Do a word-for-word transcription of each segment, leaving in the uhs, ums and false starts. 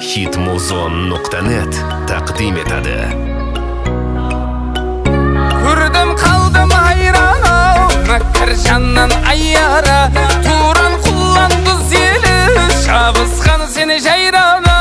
hitmuzon nuqta net taqdim etadi. Ko'rdim qaldim hayron, makkarjandan ayyara, turan qullandı zeli, shabizgan seni jayrona.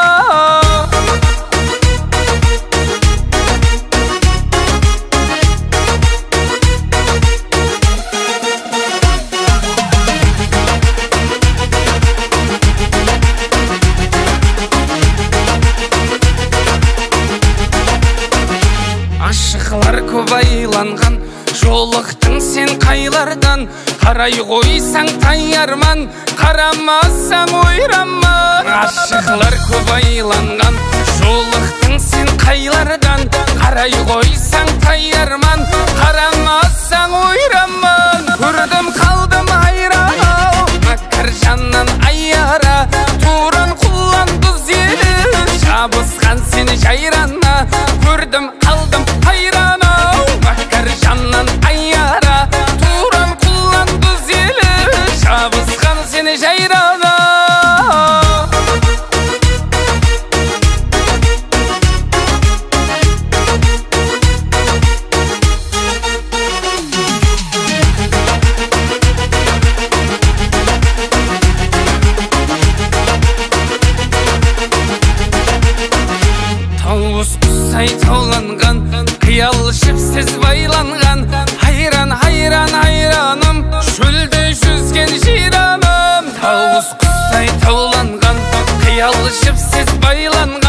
Aşıqlar көп айланған, жолықтың сен қайлардан. Қарай қойсаң таярман, қарамасаң ойраман. Aşıqlar көп айланған, жолықтың сен қайлардан. Қарай қойсаң таярман, қарамасаң ойраман. Көрдім қалдым хайран, макаржаннан айяра, туран құланды зелі, шабысқан сені жайрана. Көрдім қалдым хайран, макаржаннан айяра, туран құланды зелі, шабысқан сені жайрана. Тауыз құсай тауланған, қиял шіпсіз байланған. Хайран, хайран, хайраным, шөлде жүзген жираным. Тауыз құсай тауланған, қиял шіпсіз байланған.